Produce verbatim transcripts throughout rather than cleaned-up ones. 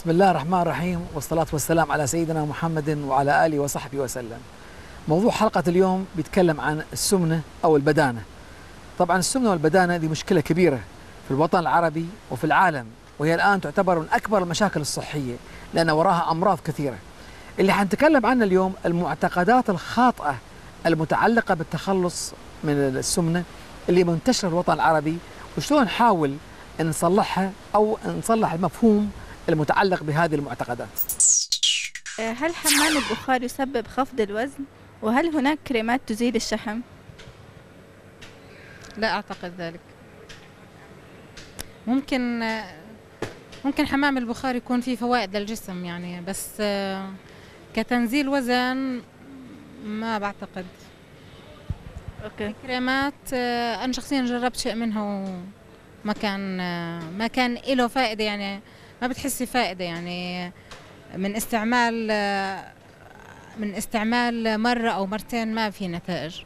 بسم الله الرحمن الرحيم، والصلاة والسلام على سيدنا محمد وعلى آله وصحبه وسلم. موضوع حلقة اليوم بيتكلم عن السمنة أو البدانة. طبعا السمنة والبدانة دي مشكلة كبيرة في الوطن العربي وفي العالم، وهي الآن تعتبر من أكبر المشاكل الصحية لأن وراها أمراض كثيرة. اللي حنتكلم عنه اليوم المعتقدات الخاطئة المتعلقة بالتخلص من السمنة اللي منتشرة في الوطن العربي، وشلون نحاول أن نصلحها أو نصلح المفهوم المتعلق بهذه المعتقدات. هل حمام البخار يسبب خفض الوزن؟ وهل هناك كريمات تزيل الشحم؟ لا أعتقد ذلك. ممكن ممكن حمام البخار يكون فيه فوائد للجسم يعني، بس كتنزيل وزن ما بعتقد. اوكي. الكريمات أنا شخصيا جربت شيء منها وما كان ما كان له فائدة، يعني ما بتحسي فائدة يعني من استعمال من استعمال مرة أو مرتين ما في نتائج.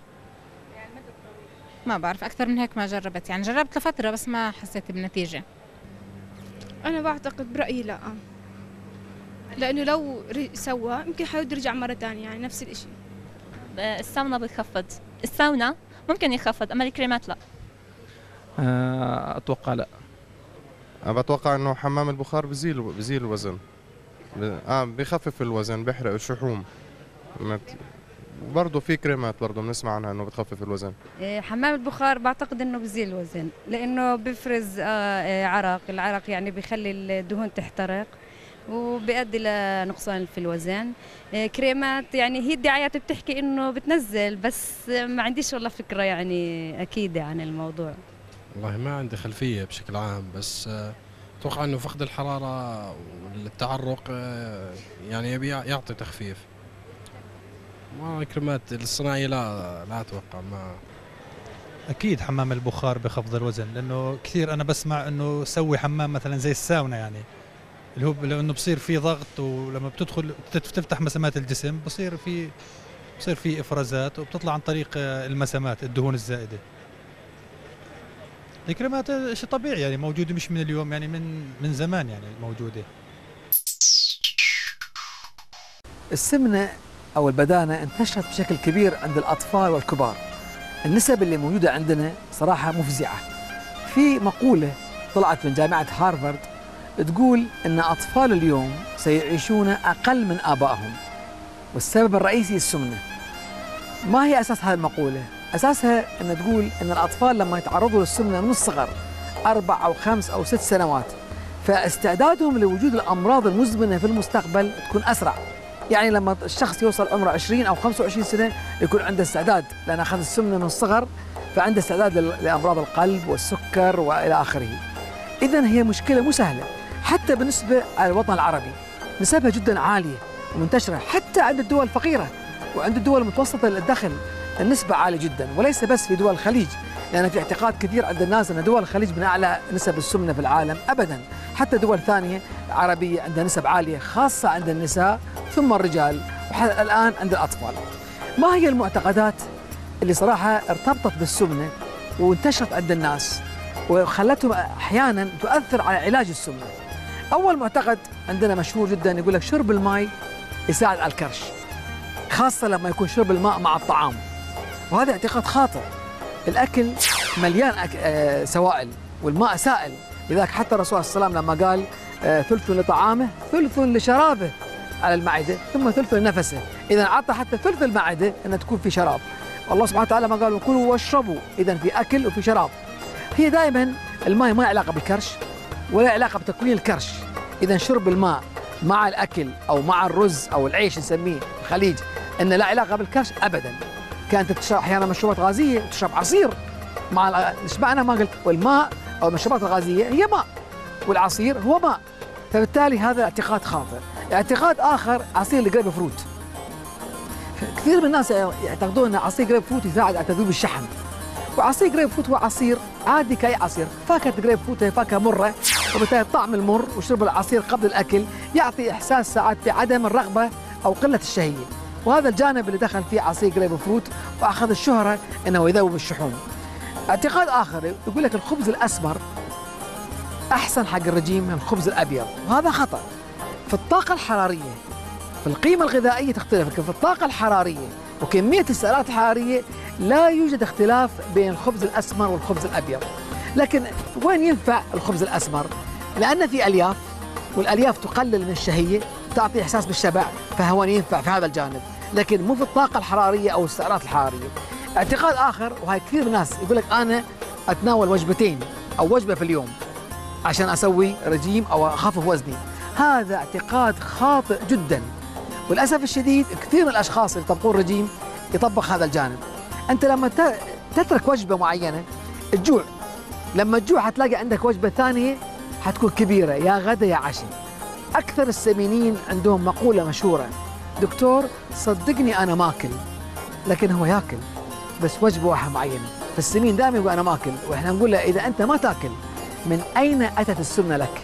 ما بعرف أكثر من هيك ما جربت، يعني جربت لفترة بس ما حسيت بنتيجة. أنا بعتقد برأيي لا، لأنه لو سوى يمكن حيود يرجع مرة ثانية، يعني نفس الإشي. الساونا بتخفض، الساونا ممكن يخفض، أما الكريمات لا. أتوقع لا. أنا بتوقع إنه حمام البخار بزيل بزيل الوزن، آه بخفف الوزن، بيحرق الشحوم. برضه في كريمات برضه بنسمع عنها إنه بتخفف الوزن. حمام البخار بعتقد إنه بزيل الوزن، لأنه بيفرز عرق، العرق يعني بيخلي الدهون تحترق وبيؤدي لنقصان في الوزن. كريمات يعني هي الدعايات بتحكي إنه بتنزل، بس ما عنديش والله فكرة يعني أكيدة عن الموضوع. والله ما عندي خلفية بشكل عام، بس أتوقع إنه فقد الحرارة والتعرق يعني يبي يعطي تخفيف. ما الكريمات الصناعية لا لا أتوقع. ما أكيد حمام البخار بخفض الوزن، لأنه كثير أنا بسمع إنه سوي حمام مثلا زي الساونا، يعني اللي هو لأنه بصير في ضغط، ولما بتدخل تفتح مسامات الجسم بصير في بصير في إفرازات وبتطلع عن طريق المسامات الدهون الزائدة. الكريمات شيء طبيعي يعني موجودة مش من اليوم، يعني من من زمان يعني موجودة. السمنة أو البدانة انتشرت بشكل كبير عند الأطفال والكبار. النسب اللي موجودة عندنا صراحة مفزعة. في مقولة طلعت من جامعة هارفارد تقول إن أطفال اليوم سيعيشون أقل من آبائهم، والسبب الرئيسي السمنة. ما هي أساس هذه المقولة؟ أساسها أن تقول أن الأطفال لما يتعرضوا للسمنة من الصغر أربع أو خمس أو ست سنوات، فاستعدادهم لوجود الأمراض المزمنة في المستقبل تكون أسرع. يعني لما الشخص يوصل عمره عشرين أو خمسة وعشرين سنة يكون عنده استعداد، لأن أخذ السمنة من الصغر فعنده استعداد لأمراض القلب والسكر وإلى آخره. إذن هي مشكلة مو سهلة، حتى بالنسبة على الوطن العربي نسبها جدا عالية ومنتشرة، حتى عند الدول الفقيرة وعند الدول المتوسطة الدخل النسبة عالية جدا، وليس بس في دول الخليج، لأن في اعتقاد كثير عند الناس أن دول الخليج من أعلى نسب السمنة في العالم. أبدا، حتى دول ثانية عربية عندها نسب عالية، خاصة عند النساء ثم الرجال وحتى الآن عند الأطفال. ما هي المعتقدات اللي صراحة ارتبطت بالسمنة وانتشرت عند الناس وخلتهم أحيانا تؤثر على علاج السمنة؟ أول معتقد عندنا مشهور جدا يقول لك شرب الماء يساعد على الكرش، خاصة لما يكون شرب الماء مع الطعام، وهذا اعتقاد خاطئ. الأكل مليان أك... آه سوائل، والماء سائل، لذلك حتى الرسول صلى الله عليه وسلم لما قال آه ثلث لطعامه ثلث لشرابه على المعدة ثم ثلث لنفسه، إذا أعطى حتى ثلث المعدة أن تكون في شراب. والله سبحانه وتعالى ما قال كلوا واشربوا، إذا في أكل وفي شراب. هي دائما الماء ما علاقة بالكرش ولا علاقة بتكوين الكرش، إذا شرب الماء مع الأكل أو مع الرز أو العيش نسميه الخليج أن لا علاقة بالكرش أبدا. كانت تشرب أحيانا مشروبات غازية، تشرب عصير مع ايش معنى ما قلت، والماء أو المشروبات الغازية هي ماء والعصير هو ماء، فبالتالي هذا اعتقاد خاطئ. اعتقاد آخر عصير الجريب فروت. كثير من الناس يعتقدون أن عصير جريب فروت يساعد على تذوب الشحم، وعصير جريب فروت هو عصير عادي كأي عصير. فاكهة جريب فروت هي فاكهة مرة، وبالتالي طعم المر وشرب العصير قبل الأكل يعطي إحساس ساعات بعدم الرغبة أو قلة الشهية، وهذا الجانب اللي دخل فيه عصير جريب فروت وأخذ الشهرة أنه يذوب الشحوم. اعتقاد آخر يقول لك الخبز الأسمر أحسن حق الرجيم من الخبز الأبيض، وهذا خطأ. في الطاقة الحرارية في القيمة الغذائية تختلف، لكن في الطاقة الحرارية وكمية السعرات الحرارية لا يوجد اختلاف بين الخبز الأسمر والخبز الأبيض. لكن وين ينفع الخبز الأسمر؟ لأن في ألياف، والألياف تقلل من الشهية، تعطي إحساس بالشبع، فهو ينفع في هذا الجانب، لكن مو في الطاقة الحرارية أو السعرات الحرارية. اعتقاد آخر، وهي كثير من الناس يقول لك أنا أتناول وجبتين أو وجبة في اليوم عشان أسوي رجيم أو أخفف وزني. هذا اعتقاد خاطئ جدا، وللأسف الشديد كثير من الأشخاص اللي يطبقون رجيم يطبق هذا الجانب. أنت لما تترك وجبة معينة الجوع، لما تجوع حتلاقي عندك وجبة ثانية حتكون كبيرة، يا غدا يا عشاء. أكثر السمينين عندهم مقولة مشهورة: دكتور صدقني أنا ماكل، لكن هو ياكل بس وجبة واحدة معينة. فالسمين دائما يقول أنا ماكل، وإحنا نقول له إذا أنت ما تاكل من أين أتت السمنة لك؟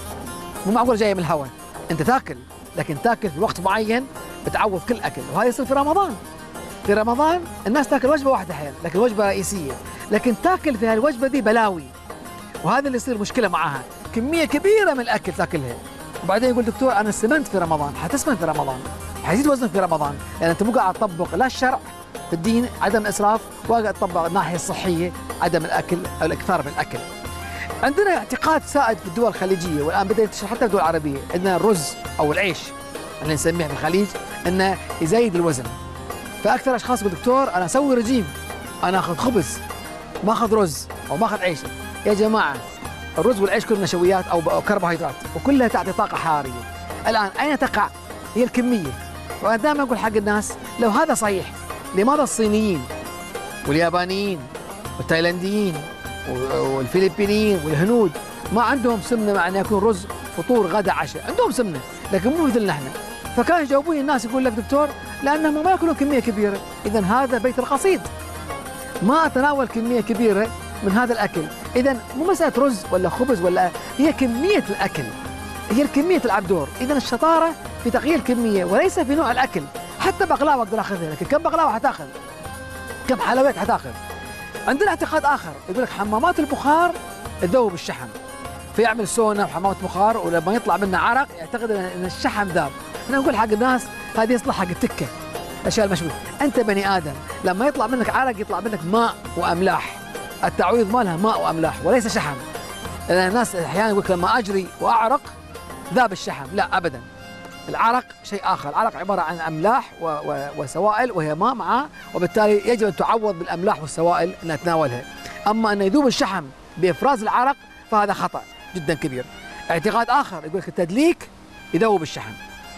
مو معقول جاية من الهواء، أنت تاكل، لكن تاكل في وقت معين بتعوض كل أكل، وهذا يصير في رمضان. في رمضان الناس تاكل وجبة واحدة أحيانا، لكن وجبة رئيسية، لكن تاكل في هالوجبة دي بلاوي، وهذا اللي يصير مشكلة معاها، كمية كبيرة من الأكل تاكلها، وبعدين يقول دكتور أنا سمنت في رمضان. حتسمن في رمضان، حيزيد وزنك في رمضان، لأن أنت مو قاعد تطبق لا الشرع في الدين عدم الإسراف، ولا قاعد تطبق الناحية الصحية عدم الأكل أو الإكثار من الأكل. عندنا اعتقاد سائد في الدول الخليجية، والآن بدأ ينتشر حتى في الدول العربية، أن الرز أو العيش اللي نسميه في الخليج أنه يزيد الوزن. فأكثر أشخاص يقول دكتور أنا أسوي رجيم، أنا أخذ خبز ما أخذ رز أو ما أخذ عيش. يا جماعة الرز والعيش كلها نشويات أو كربوهيدرات، وكلها تعطي طاقة حرارية. الآن أين تقع؟ هي الكمية. وأنا دائما أقول حق الناس لو هذا صحيح، لماذا الصينيين واليابانيين والتايلانديين والفلبينيين والهنود ما عندهم سمنة مع أن يكون رز فطور غدا عشاء؟ عندهم سمنة لكن مو مثلنا احنا. فكان يجاوبوني الناس يقول لك دكتور لأنهم ما يأكلون كمية كبيرة. إذا هذا بيت القصيد، ما أتناول كمية كبيرة من هذا الأكل. إذا مو مسألة رز ولا خبز ولا، هي كمية الأكل، هي الكمية تلعب دور. إذا الشطارة في تغيير الكمية وليس في نوع الأكل. حتى بقلاوة أقدر أخذها، لكن كم بقلاوة حتاخذ؟ كم حلويات حتاخذ؟ عندنا اعتقاد آخر يقول لك حمامات البخار تذوب الشحم، فيعمل سونا وحمامات بخار، ولما يطلع منه عرق يعتقد أن الشحم ذاب. احنا نقول حق الناس هذه يصلح حق التكة، الأشياء المشوية. أنت بني آدم لما يطلع منك عرق يطلع منك ماء وأملاح، التعويض مالها ماء وأملاح وليس شحم. لأن الناس أحيانا يقول لما أجري وأعرق ذاب الشحم، لا أبدا. العرق شيء آخر، العرق عبارة عن أملاح و و وسوائل وهي ماء معاه، وبالتالي يجب أن تعوض بالأملاح والسوائل أن نتناولها. أما أن يذوب الشحم بإفراز العرق فهذا خطأ جدا كبير. اعتقاد آخر يقول لك التدليك يذوب الشحم.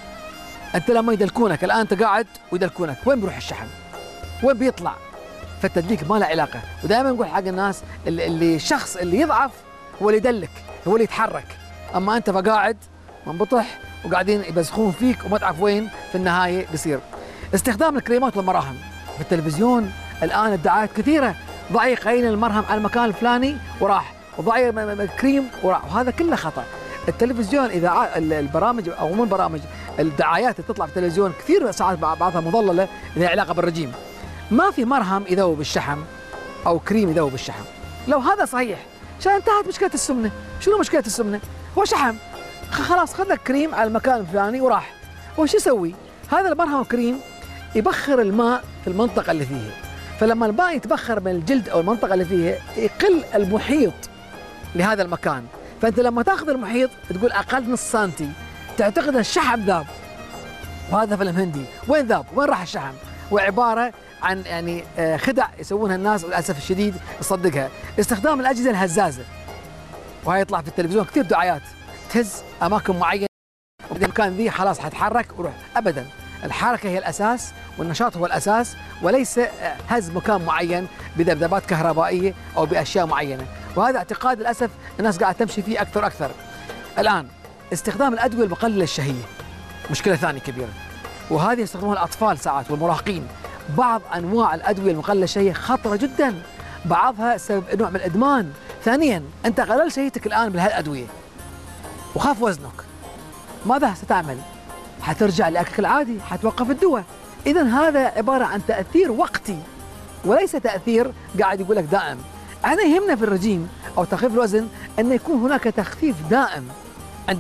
أنت لما يدلكونك الآن أنت قاعد ويدلكونك، وين بيروح الشحم؟ وين بيطلع؟ فالتدليك ما له علاقة. ودائما نقول حق الناس اللي, اللي الشخص اللي يضعف هو اللي يدلك، هو اللي يتحرك. أما أنت فقاعد منبطح وقاعدين يبزخون فيك وما تعرف وين في النهاية بيصير. استخدام الكريمات والمراهم في التلفزيون الآن الدعايات كثيرة، ضعي قليل المرهم على المكان الفلاني وراح، وضعي كريم وراح، وهذا كله خطأ. التلفزيون إذا البرامج أو مو البرامج، الدعايات اللي تطلع في التلفزيون كثير ساعات بعضها مضللة لها علاقة بالرجيم. ما في مرهم يذوب الشحم أو كريم يذوب الشحم. لو هذا صحيح عشان انتهت مشكلة السمنة. شنو مشكلة السمنة؟ هو شحم، خلاص خذ لك كريم على المكان الفلاني وراح. وش يسوي؟ هذا المرهم والكريم يبخر الماء في المنطقة اللي فيه، فلما الماء يتبخر من الجلد أو المنطقة اللي فيه يقل المحيط لهذا المكان. فأنت لما تاخذ المحيط تقول أقل نص سنتي تعتقد الشحم ذاب، وهذا فيلم هندي. وين ذاب؟ وين راح الشحم؟ وعبارة عن يعني خدع يسوونها الناس وللأسف الشديد تصدقها. استخدام الأجهزة الهزازة، وهي يطلع في التلفزيون كثير دعايات تهز أماكن معينة، وإذا كان ذي خلاص حتحرك وروح. أبدا، الحركة هي الأساس والنشاط هو الأساس، وليس هز مكان معين بذبذبات كهربائية أو بأشياء معينة. وهذا اعتقاد للأسف الناس قاعدة تمشي فيه أكثر أكثر. الآن استخدام الأدوية المقللة الشهية مشكلة ثانية كبيرة، وهذه يستخدمها الأطفال ساعات والمراهقين. بعض أنواع الأدوية المقللة الشهية خطرة جدا، بعضها سبب نوع من الإدمان. ثانيا أنت قلل شهيتك الآن بهالأدوية وخاف وزنك، ماذا ستعمل؟ حترجع لأكلك العادي، حتوقف الدواء. إذا هذا عبارة عن تأثير وقتي وليس تأثير قاعد يقول لك دائم. أنا يهمنا في الرجيم أو تخفيف الوزن أن يكون هناك تخفيف دائم عندك.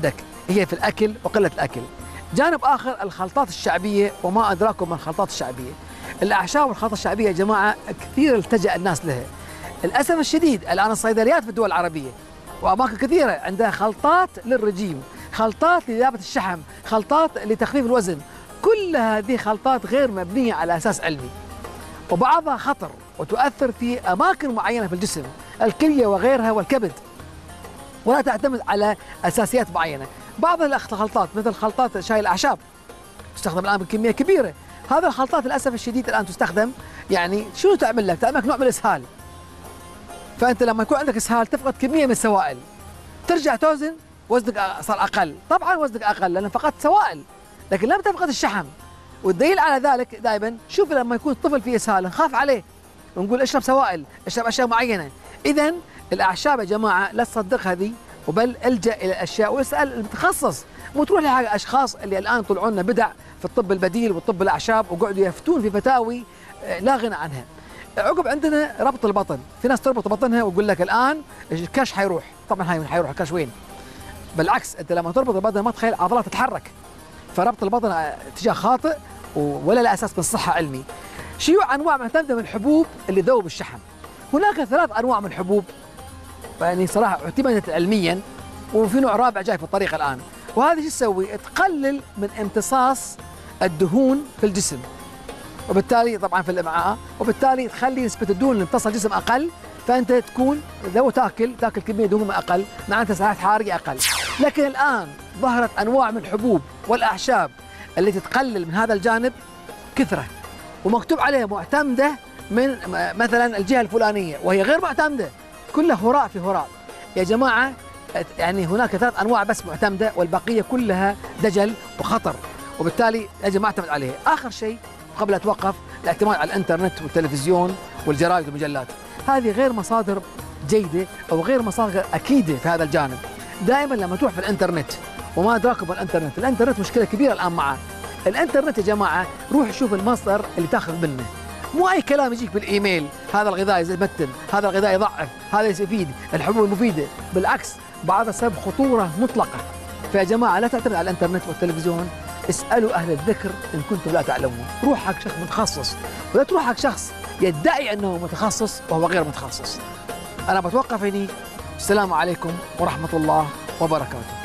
هي في الأكل وقلة الأكل. جانب آخر الخلطات الشعبية، وما أدراكم من الخلطات الشعبية. الأعشاب والخلطات الشعبية يا جماعة كثير التجأ الناس لها. للأسف الشديد الآن الصيدليات في الدول العربية وأماكن كثيرة عندها خلطات للرجيم، خلطات لذابة الشحم، خلطات لتخفيف الوزن. كل هذه خلطات غير مبنية على أساس علمي، وبعضها خطر وتؤثر في أماكن معينة في الجسم، الكلية وغيرها والكبد، ولا تعتمد على أساسيات معينة. بعض الخلطات مثل خلطات شاي الأعشاب تستخدم الآن بكمية كبيرة. هذا الخلطات للأسف الشديد الآن تستخدم، يعني شنو تعمل لك؟ تعمل لك نوع من الإسهال. فأنت لما يكون عندك إسهال تفقد كمية من السوائل، ترجع توزن وزنك صار أقل. طبعا وزنك أقل لأن فقدت سوائل، لكن لم تفقد الشحم. والدليل على ذلك دائما شوف لما يكون الطفل فيه إسهال نخاف عليه ونقول اشرب سوائل، اشرب أشياء معينة. إذا الأعشاب يا جماعة لا تصدق هذه، وبل الجأ إلى الأشياء واسأل المتخصص، مو تروح لحاجة أشخاص اللي الآن طلعوا لنا بدع في الطب البديل والطب الأعشاب وقعدوا يفتون في فتاوي لا غنى عنها. عقب عندنا ربط البطن، في ناس تربط بطنها ويقول لك الآن الكش حيروح. طبعا هاي حيروح الكش وين؟ بالعكس أنت لما تربط البطن ما تخيل عضلات تتحرك. فربط البطن اتجاه خاطئ ولا له أساس من الصحة علمي. شيوع أنواع معتمدة من الحبوب اللي ذوب الشحم. هناك ثلاث أنواع من الحبوب يعني صراحة اعتمدت علميا، وفي نوع رابع جاي في الطريق الآن. وهذه شو تسوي؟ تقلل من امتصاص الدهون في الجسم، وبالتالي طبعا في الامعاء، وبالتالي تخلي نسبة الدهون اللي امتصها الجسم أقل. فأنت تكون لو تاكل تاكل كمية دهون أقل، معناتها سعرات حرارية أقل. لكن الآن ظهرت أنواع من الحبوب والأعشاب التي تقلل من هذا الجانب كثرة، ومكتوب عليها معتمدة من مثلا الجهة الفلانية وهي غير معتمدة. كلها هراء في هراء يا جماعة. يعني هناك ثلاث أنواع بس معتمدة والبقية كلها دجل وخطر، وبالتالي يجب ما اعتمد عليها. آخر شيء قبل أتوقف، الاعتماد على الإنترنت والتلفزيون والجرائد والمجلات، هذه غير مصادر جيدة أو غير مصادر أكيدة في هذا الجانب. دائما لما تروح في الإنترنت، وما أدراكم بالإنترنت، الإنترنت مشكلة كبيرة الآن معه. الإنترنت يا جماعة روح شوف المصدر اللي تاخذ منه، مو أي كلام يجيك بالإيميل هذا الغذاء يمتن، هذا الغذاء يضعف، هذا يفيد، الحبوب المفيدة. بالعكس بعضها سبب خطورة مطلقة. فيا جماعة لا تعتمد على الإنترنت والتلفزيون، اسألوا أهل الذكر إن كنتم لا تعلمون. روح حق شخص متخصص، ولا تروح حق شخص يدعي أنه متخصص وهو غير متخصص. أنا بتوقف هنا. السلام عليكم ورحمة الله وبركاته.